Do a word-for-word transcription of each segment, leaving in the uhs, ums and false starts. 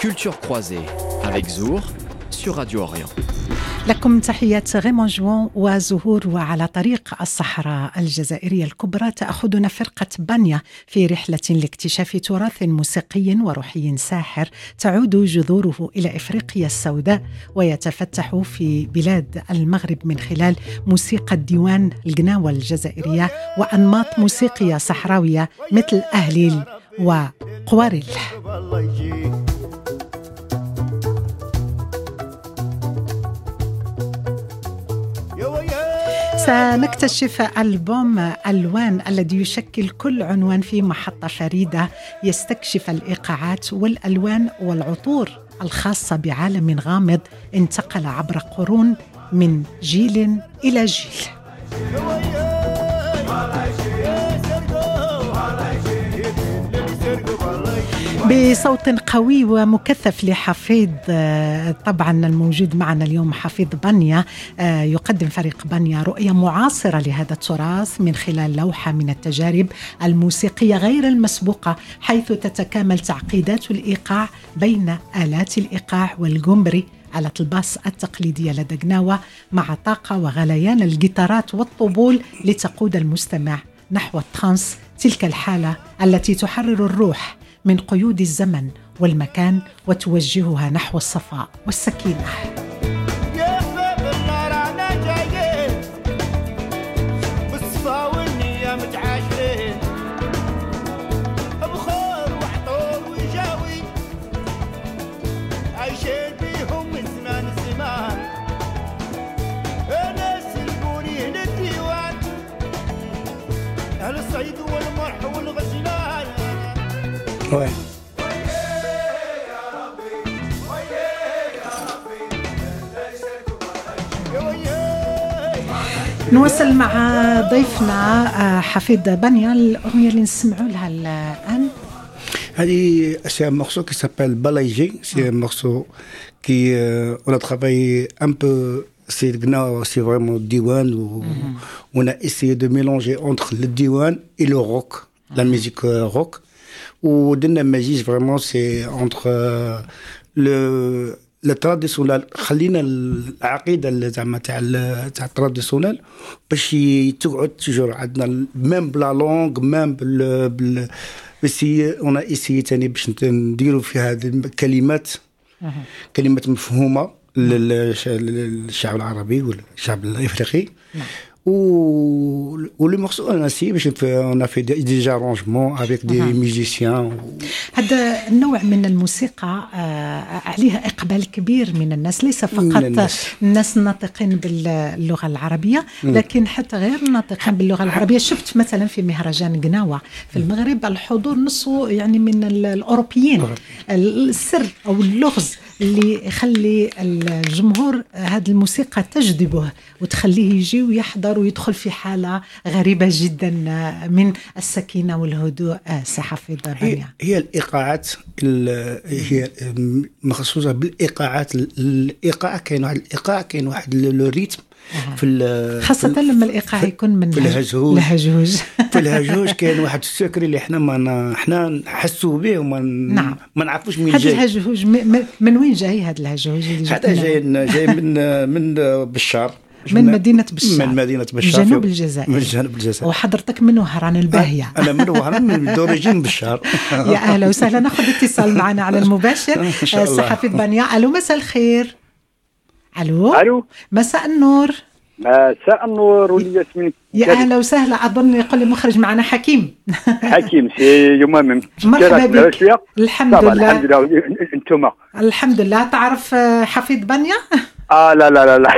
Culture croisée avec Zour sur Radio Orient. لكم تحيات غيمون جوان وزهور. وعلى طريق الصحراء الجزائرية الكبرى تأخذنا فرقة بانيا في رحلة لاكتشاف تراث موسيقي وروحي ساحر تعود جذوره إلى إفريقيا السوداء ويتفتح في بلاد المغرب من خلال موسيقى الديوان القناوة الجزائرية وأنماط موسيقية صحراوية مثل أهليل وقواريل. سنكتشف ألبوم ألوان الذي يشكل كل عنوان في محطة فريدة يستكشف الإيقاعات والألوان والعطور الخاصة بعالم غامض انتقل عبر قرون من جيل إلى جيل. بصوت قوي ومكثف لحفيظ طبعا الموجود معنا اليوم حفيظ بانيا، يقدم فريق بانيا رؤية معاصرة لهذا التراث من خلال لوحة من التجارب الموسيقية غير المسبوقة، حيث تتكامل تعقيدات الإيقاع بين آلات الإيقاع والجمبري آلة الباس التقليدية لدى قناوة مع طاقة وغليان الجيتارات والطبول لتقود المستمع نحو الترانس، تلك الحالة التي تحرر الروح من قيود الزمن والمكان وتوجهها نحو الصفاء والسكينة. Ouais. نواصل مع ضيفنا حفيظ بانيا. الأغنية اللي نسمعوا لها الآن هذه c'est un morceau qui s'appelle Balayé. C'est un morceau qui euh, on a travaillé un peu. C'est le Gnawa, c'est vraiment le diwan où mm-hmm. on a essayé de mélanger entre le diwan et le rock, mm-hmm. la musique euh, rock. ودنا مجيز vraiment c'est entre euh, le le traditionnel خلينا العقيدة اللي زعما تاع تاع التراديسيونال باش تقعد تجور عندنا ميم بلا لونغ ميم بال بال بس on a essayé تاني باش نديروا في هذه الكلمات كلمات مفهومة للشعب العربي والشعب الافريقي. Ou, ou le morceau on a essayé باش on a fait des, des arrangements avec des uh-huh. musiciens. هذا النوع من الموسيقى آه عليها إقبال كبير من الناس، ليس فقط الناس, الناس الناطقين باللغة العربية لكن حتى غير الناطقين باللغة العربية. شفت مثلا في مهرجان قناوة في المغرب الحضور نصه يعني من الأوروبيين. السر أو اللغز اللي يخلي الجمهور هذه الموسيقى تجذبه وتخليه يجي ويحضر ويدخل في حالة غريبة جدا من السكينة والهدوء. سحفيظ بانيا هي الإيقاعات هي مخصوصة بالإيقاعات. الإيقاع كاين واحد الإيقاع كاين واحد الريتم في خاصة في لما الإيقاع يكون من في الهجوج الهجوج في الهجوج كاين واحد السكري اللي احنا ما احنا نحسوا به وما نعم. ما نعرفوش من جاي هذا الهجوج. من وين جاي هذا الهجوج؟ هذا جاي جاي من من بشار من مدينة بشار من مدينة بشار جنوب الجزائر. من جنوب الجزائر. وحضرتك من وهران الباهية. أنا من وهران من دورجين بشار. يا أهلا وسهلا. ناخذ اتصال معنا على المباشر. حفيظ بانيا. ألو مساء الخير. ألو ألو مساء النور. مساء النور وليد ياسمين. يا أهلا وسهلا. أظن يقول لي مخرج معنا حكيم. حكيم سي يوم مرحبا بك. الحمد لله. الحمد لله. أنتم الحمد لله. تعرف حفيظ بانيا؟ اه لا لا لا لا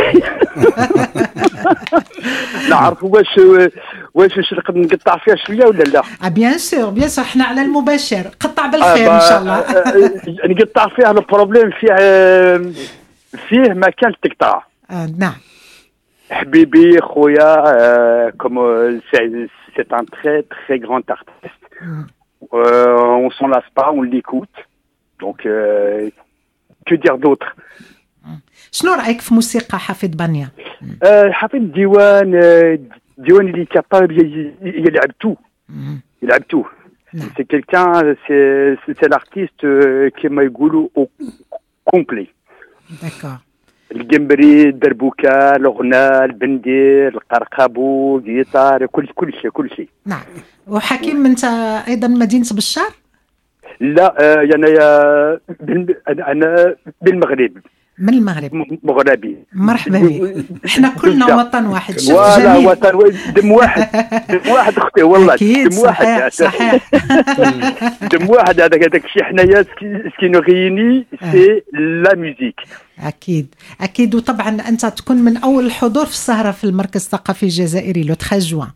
نعرف واش واش نقدر نقطع فيها شويه ولا لا؟ اه بيان سور بيان سور احنا على المباشر. قطع بالخير ان شاء الله. نقطع فيها البروبليم فيه فيه مكان تقطع. آه نعم حبيبي خويا كوم سي ان تري تري غراند ارتيست on s'en lasse pas, on l'écoute donc euh, que dire d'autre. شنو رأيك في موسيقى حفيظ بانيا؟ أه حفيظ ديوان ديوان اللي كابابل يلعب تو يلعب تو C'est quelqu'un, c'est, c'est l'artiste qui m'a يقولوا au complet. D'accord. الجمبري، الدربوكة، الغناء، البندير، القرقابو، الجيتار، كل كل شيء كل شيء. نعم. وحكيم أنت أيضا مدينة بشار؟ لا أنا أنا بالمغرب. من المغرب. مغربي. مرحبا بك. احنا كلنا وطن واحد. ولا وطن دم واحد دم واحد اختي والله. أكيد. دم واحد. صحيح. دم واحد هذاك هذاك الشيء حنايا سكي نو غيني سي لا ميوزيك. أكيد أكيد. وطبعا أنت تكون من أول الحضور في السهرة في المركز الثقافي الجزائري لو تخرج جوان.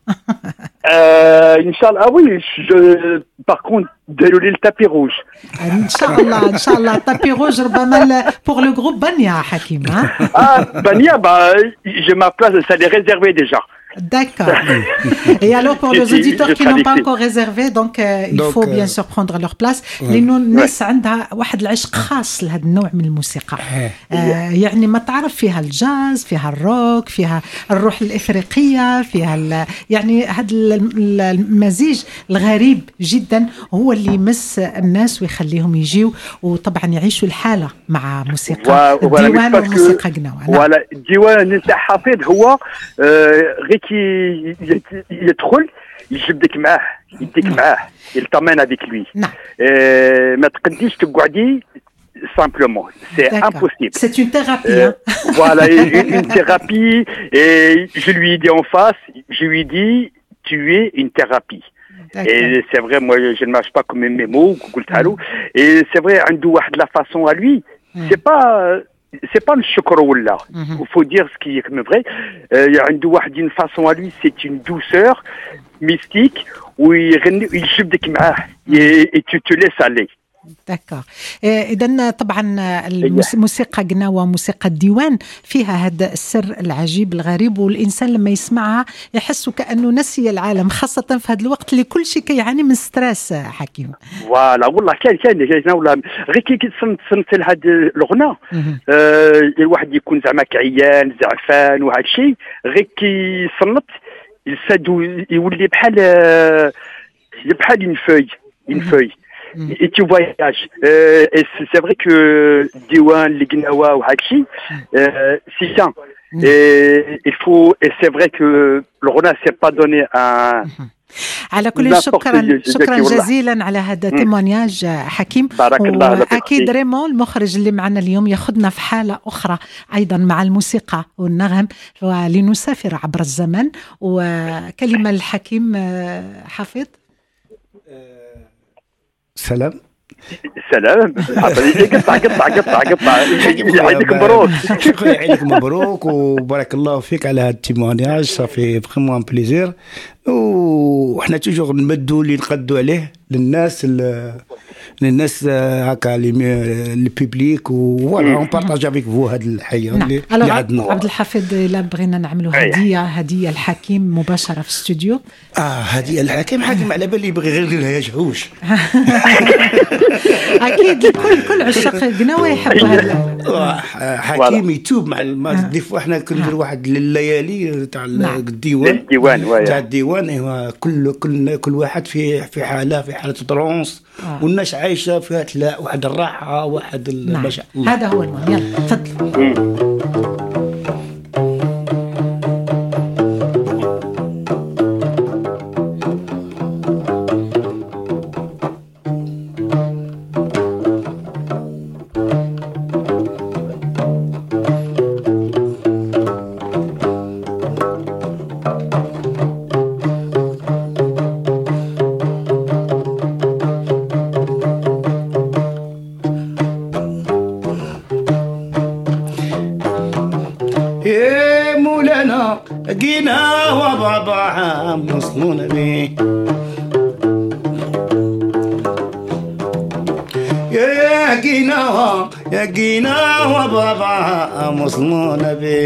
إن شاء الله. وي باغ كونت داروا لي التابي روج. إن شاء الله إن شاء الله التابي روج ربما بور لو جروب بانيا حكيم. آه بانيا bah j'ai ma place, ça l'est réservé déjà. D'accord. Et alors pour les auditeurs qui n'ont pas encore réservé, donc euh, il donc, faut bien sûr prendre leur place. لأنه الناس عندها واحد العشق خاص لهذا النوع من الموسيقى. آه يعني ما تعرف فيها الجاز، فيها الروك، فيها الروح الإفريقية، فيها يعني هذا المزيج الغريب جدا هو اللي يمس الناس ويخليهم يجيوا وطبعا يعيشوا الحالة مع موسيقى الديوان وموسيقى قناوة. ولا الديوان نتاع حفيظ هو غير كي يدخل يجبدك معاه يديك معاه يلتمن هذيك لوي. ما تقديش تقعدي simplement, c'est D'accord. impossible. C'est une thérapie. Euh, hein? Voilà, une, une thérapie. Et je lui ai dit en face, je lui ai dit, tu es une thérapie. D'accord. Et c'est vrai, moi, je ne marche pas comme mes mots. Et c'est vrai, عنده واحد la façon à lui. C'est pas, c'est pas le chocolat là. Il faut dire ce qui est comme vrai. Il y a عنده واحد une façon à lui, c'est une douceur mystique où il يجبدك معاه et tu te laisses aller. دكار. إذن طبعا الموسيقى قناوة موسيقى الديوان فيها هذا السر العجيب الغريب والإنسان لما يسمعها يحس كأنه نسي العالم خاصة في هذا الوقت اللي كل شيء كيعاني من ستريس حكيم. فوالا والله كان كان كان ولا غير كي تصنت تصنت لهذا الغناء آه الواحد يكون زعما كعيان زعفان وهذا الشيء غير كي صنت يسادو يولي بحال بحال une feuille une feuille. Et tu voyages. Euh, et c'est, c'est vrai que Diwan, Lignawa ou Hachi, euh, c'est ça. Et il faut, et c'est vrai que le Rona s'est pas donné un. على كل شكرا شكرا جزيلا على هذا التيمونياج حكيم. واكيد ريمون المخرج اللي معنا اليوم ياخذنا في حاله اخرى ايضا مع الموسيقى والنغم ولنسافر عبر الزمن. وكلمه الحكيم حفيظ. سلام سلام قطع قطع قطع قطع يعيدك مبروك. شكرا يعيدك مبروك وبارك الله فيك على هذا التيمونياج صافي فريمون ان بليزير. وحنا توجور نمدوا اللي نقدوا عليه للناس للناس هكا لي بوبليك وفوالا اون بارطاج افيك فو هذه الحياه اللي عندنا. عبد الحفيظ الا بغينا نعملوا هديه هديه الحكيم مباشره في الاستوديو. اه هديه الحكيم حكيم على بالي يبغي غير لها يجهوش. اكيد كل كل عشاق قناوه يحبوا هذا حكيم يتوب مع دي فوا حنا كندير واحد الليالي تاع الديوان الديوان تاع الديوان ايوا كل كل كل واحد في في حاله في حاله ترونس والناس عايشه فيها تلا واحد الراحه واحد المشاعر. هذا هو المهم. يلا تفضل. قينا وبابا مصنون بي يا قينا يا قينا وبابا مصنون بي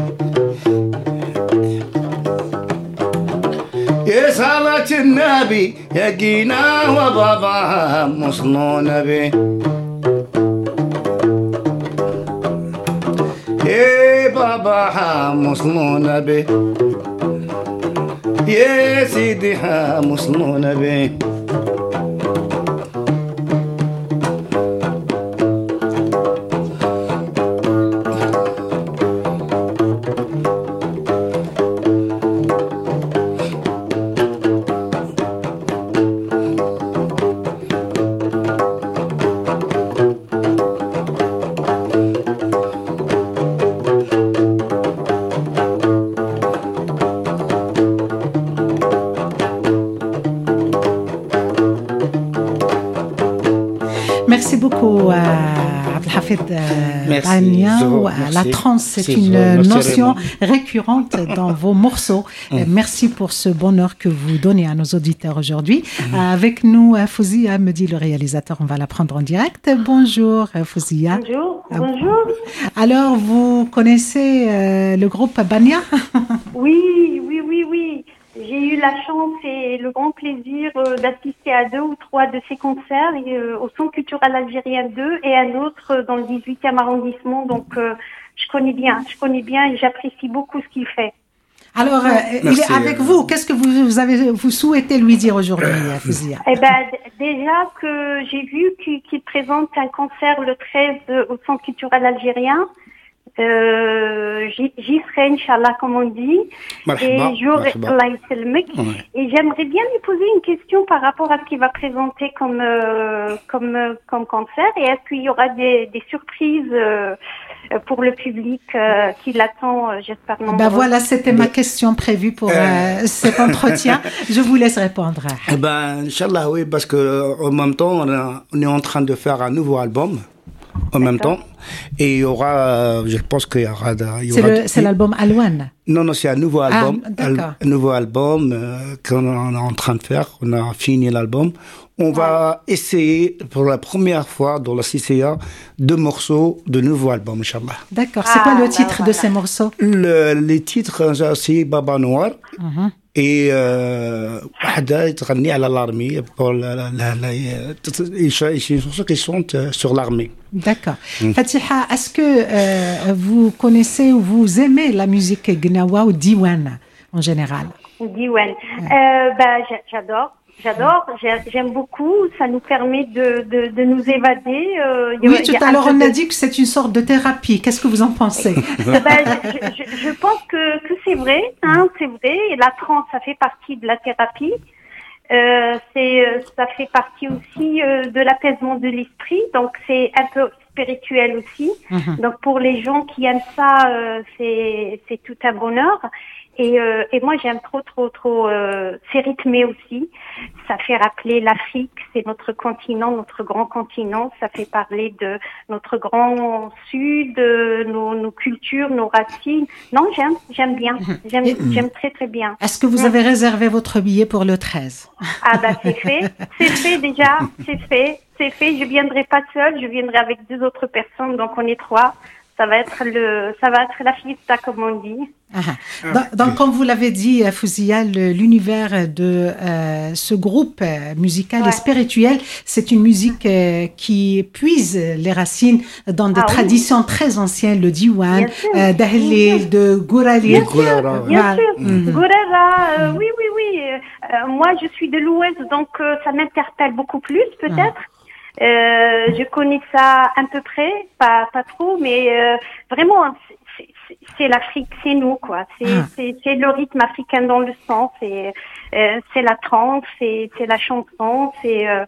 يا صلاة النبي يا قينا وبابا مصنون بي يا بابا مصنون بي يا سيدي مصنون بي Abdelhafid Bania. La trance, c'est une notion récurrente dans vos morceaux. Merci pour ce bonheur que vous donnez à nos auditeurs aujourd'hui. Avec nous, Fouzia, me dit le réalisateur, on va la prendre en direct. Bonjour, Fouzia. Bonjour, bonjour. Alors, vous connaissez euh, le groupe Bania? Oui, oui, oui, oui. J'ai eu la chance et le grand plaisir euh, d'assister à deux ou trois de ces concerts euh, au Centre culturel algérien deux et un autre euh, dans le dix-huitième arrondissement. Donc, euh, je connais bien, je connais bien et j'apprécie beaucoup ce qu'il fait. Alors, euh, il est avec vous. Qu'est-ce que vous, vous avez, vous souhaitez lui dire aujourd'hui, Fouzia? Eh ben, d- déjà que j'ai vu qu'il, qu'il présente un concert le treize au Centre culturel algérien. Euh, j'y, j'y serai, Inch'Allah, comme on dit. Marhaba, et j'aurais, marhaba. Allah ysalmek. Ouais. Et j'aimerais bien lui poser une question par rapport à ce qu'il va présenter comme, euh, comme, euh, comme concert. Et est-ce qu'il y aura des, des surprises, euh, pour le public, euh, qui l'attend, euh, j'espère nombreux. Ben voilà, c'était ma question prévue pour euh, euh, cet entretien. Je vous laisse répondre. Eh ben, Inch'Allah, oui, parce que en même temps, on, a, on est en train de faire un nouveau album. En même temps, et il y aura, euh, je pense qu'il y aura, de, il y c'est, aura le, de, c'est l'album Alouane. Non, non, c'est un nouveau album, ah, d'accord. un nouveau album euh, qu'on est en train de faire. On a fini l'album. On va essayer pour la première fois dans la C C A deux morceaux de nouveau album, Inch'Allah. D'accord. C'est ah, quoi le titre bah, voilà. de ces morceaux? Le, les titres, c'est Baba Noir. Uh-huh. Et وحده تغني على l'armée pour la la la une chanson qui chante sur l'armée. D'accord. Mm. Fatiha, est-ce que euh, vous connaissez ou vous aimez la musique gnawa ou diwan en général? Diwan. Ouais. Euh, bah, j'adore. J'adore, j'aime beaucoup, ça nous permet de, de, de nous évader. Euh, oui, tout à l'heure on a de... dit que c'est une sorte de thérapie, qu'est-ce que vous en pensez? ben, je, je, je pense que, que c'est vrai, hein, c'est vrai, et la trance ça fait partie de la thérapie, euh, c'est, ça fait partie aussi euh, de l'apaisement de l'esprit, donc c'est un peu spirituel aussi, mm-hmm. donc pour les gens qui aiment ça, euh, c'est, c'est tout un bonheur. Et, euh, et moi j'aime trop trop trop euh, c'est rythmé aussi, ça fait rappeler l'Afrique, c'est notre continent, notre grand continent, ça fait parler de notre grand sud, de nos, nos cultures, nos racines. Non, j'aime, j'aime bien, j'aime, et, j'aime très très bien. Est-ce que vous mmh. avez réservé votre billet pour le treize? Ah bah c'est fait, c'est fait déjà, c'est fait, c'est fait. Je viendrai pas seule, je viendrai avec deux autres personnes, donc on est trois. Ça va être le, ça va être la fiesta comme on dit. Ah, donc, donc, comme vous l'avez dit, Fouzia, le, l'univers de euh, ce groupe euh, musical ouais. et spirituel, c'est une musique euh, qui puise les racines dans des ah, traditions oui. très anciennes, le diwan, euh, d'Ahlil, de Gourali. Bien sûr, bien sûr. Mm-hmm. Gourara, euh, oui, oui, oui. Euh, moi, je suis de l'Ouest, donc euh, ça m'interpelle beaucoup plus, peut-être. Ah. Euh, je connais ça à peu près, pas pas trop, mais euh, vraiment c'est, c'est, c'est l'Afrique, c'est nous quoi. C'est, ah. c'est c'est le rythme africain dans le sang, c'est euh, c'est la trance, c'est c'est la chanson, c'est euh,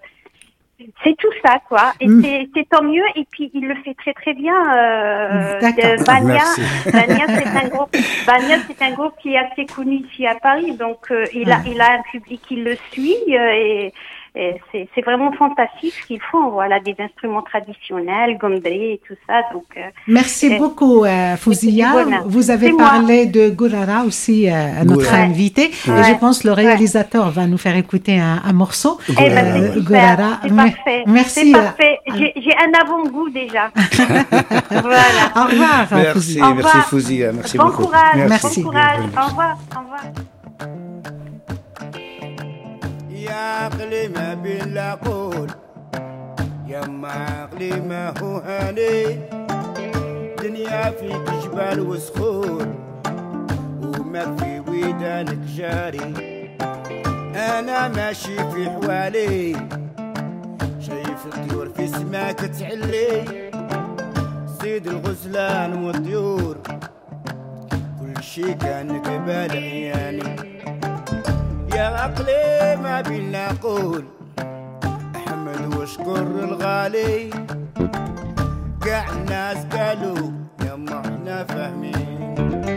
c'est tout ça quoi. Et mm. c'est c'est tant mieux. Et puis il le fait très très bien. Euh, D'accord. Bania, Bania c'est un groupe, Bania c'est un groupe qui est assez connu ici à Paris, donc euh, il a ah. il a un public qui le suit euh, et Et c'est, c'est vraiment fantastique ce qu'ils font. Voilà, des instruments traditionnels, gondré et tout ça. Donc, euh, merci euh, beaucoup, euh, Fouzia. Vous avez c'est parlé moi. de Gourara aussi, euh, à notre ouais. invité. Ouais. Et je pense que le réalisateur ouais. va nous faire écouter un, un morceau. Eh ben, c'est super. Gourara. C'est Mais, parfait. Merci. C'est parfait. J'ai, j'ai un avant-goût déjà. Voilà. Au revoir, merci, Fouzia. Au revoir. Merci, Fouzia. Merci bon beaucoup. Courage, merci. Bon courage. Au revoir. Au revoir. يا عقلي ما بين لا قول يا ما عقلي ما هو هاني دنيا فيك جبال وصخور وما في ويدانك جاري انا ماشي في حوالي شايف الطيور في سماك تعلي سيد الغزلان والطيور كل شي كان قبال عياني يا عقلي ما بينا قول احمد واشكر الغالي قاع الناس قالوا يما احنا فاهمين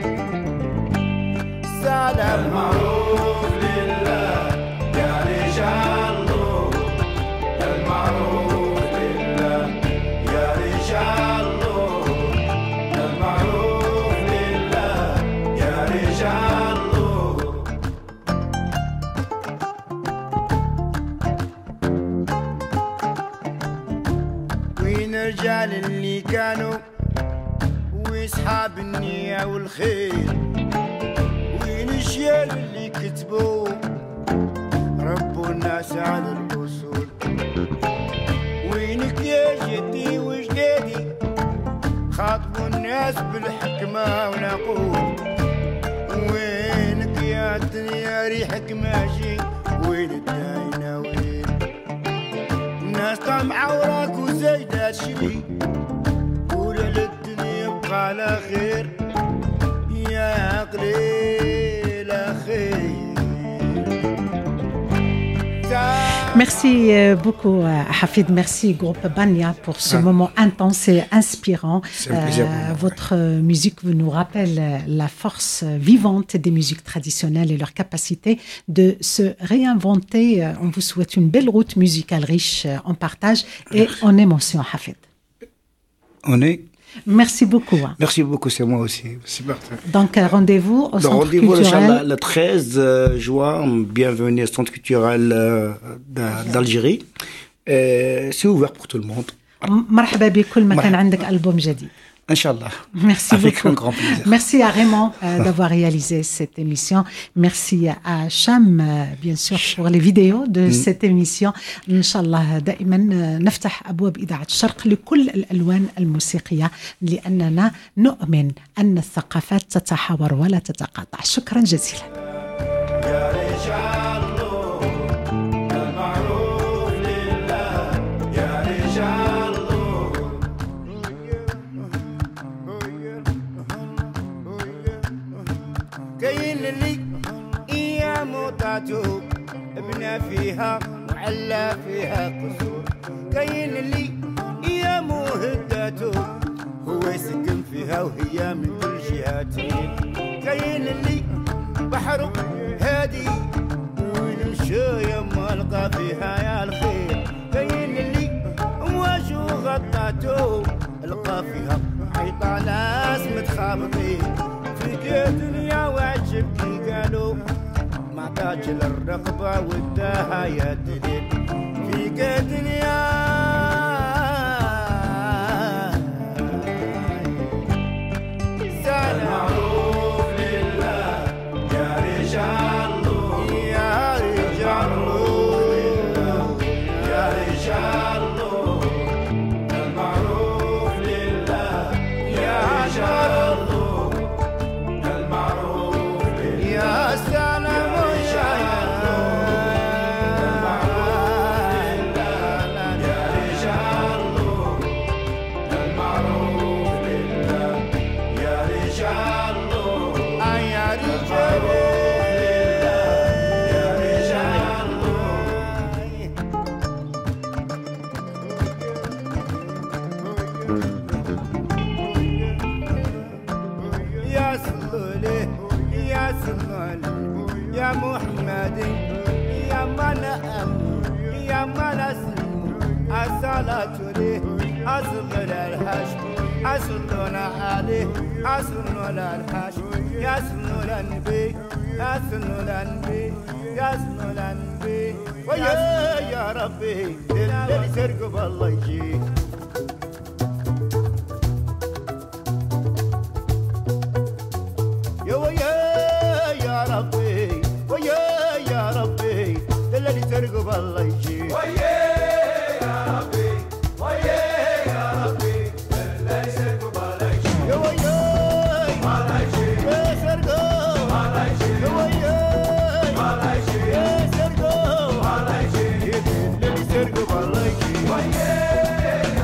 سلام المعروف لله يا رجال الله المعروف لله يا اللي كانوا ويصحاب النية والخير، وين الشيال اللي كتبوا ربوا الناس على الأصول، وينك يا جدي وجدادي خاطبوا الناس بالحكمة والعقول، وينك يا الدنيا ريحك ماشي وين الداينة وين الناس طمعة وراك وزايدة تشري، قول على الدنيا بقى على خير يا عقلي لا خير. Merci beaucoup Hafid, merci groupe Banya pour ce ah. moment intense et inspirant. Euh, votre musique nous rappelle la force vivante des musiques traditionnelles et leur capacité de se réinventer. On vous souhaite une belle route musicale riche en partage et en émotion, Hafid. On est Merci beaucoup. Merci beaucoup, c'est moi aussi. C'est parti. Donc, rendez-vous au Donc, Centre rendez-vous culturel. Le treize juin, bienvenue au Centre culturel d'Algérie. C'est ouvert pour tout le monde. مرحبا بكل ما كان عندك ألبوم جديد. Inch'Allah. Merci Avec beaucoup. un grand plaisir. Merci à Raymond euh, d'avoir réalisé cette émission. Merci à Cham, euh, bien sûr, pour les vidéos de mm. cette émission. Inch'Allah, دائما نفتح أبواب إذاعة الشرق لكل الألوان الموسيقية لأننا نؤمن أن الثقافات تتحاور ولا تتقاطع. شكرا جزيلا. موتاتو ابنى فيها وعلى فيها قصور، كاين اللي هي مهداتو هو يسكن فيها وهي من كل جهاتين، كاين اللي بحر هادي وين مشى يما لقى فيها يا الخير، كاين اللي امواجو غطاتو لقى فيها حيطة ناس متخابطين، في دنيا وعجب كي قالوا محتاج للرقبة والداها يا دليل في دنيا المعروف لله يا رجال الله يا رجال الله يا رجال الله المعروف لله يا رجال الله المعروف لله يا سلام يا محمدي يا من أمي يا من أسلم الصلاة ليه أصغر الهاشم أصلنا عليه أصلنا الهاشم يا سنو النبي يا سنو النبي يا سنو النبي ويا يا ربي اللي سرقب الله يجي يا ويا يا ربي ويا يا ربي اللي ترقب الله يجي ويا يا ربي ويا يا ربي اللي ترقب الله يجي يا ويا الله يجي يا سرقب الله يجي يا ويا الله يجي يا سرقب الله يجي اللي ترقب الله يجي ويا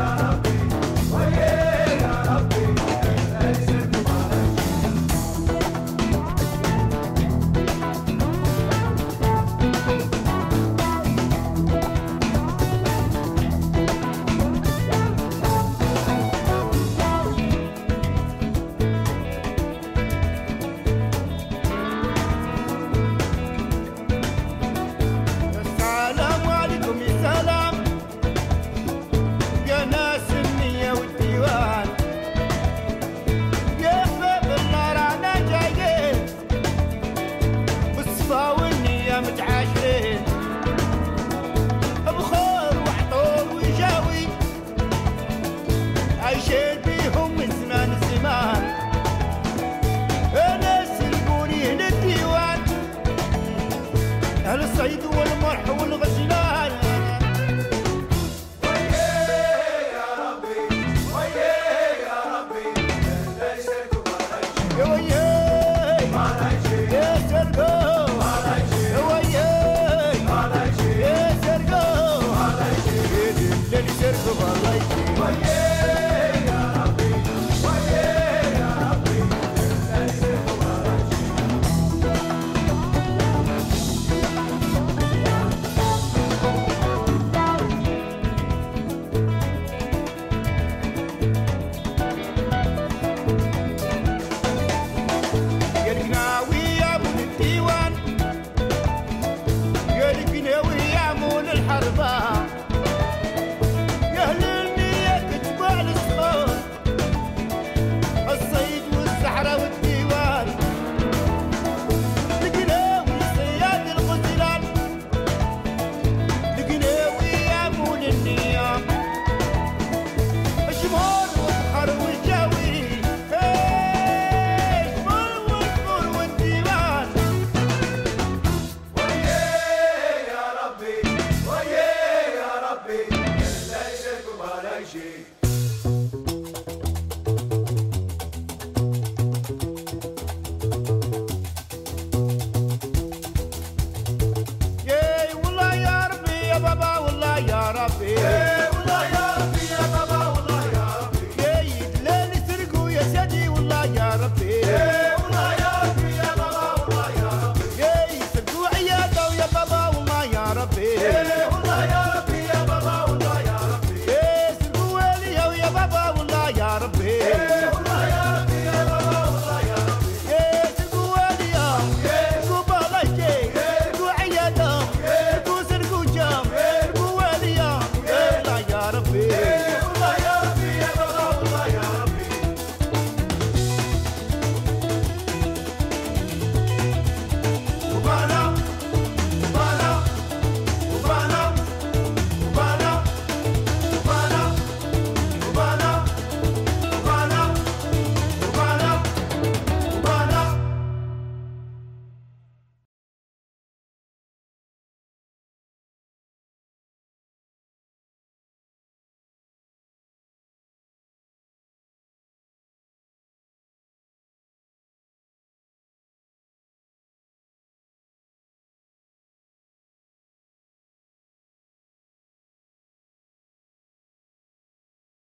شيل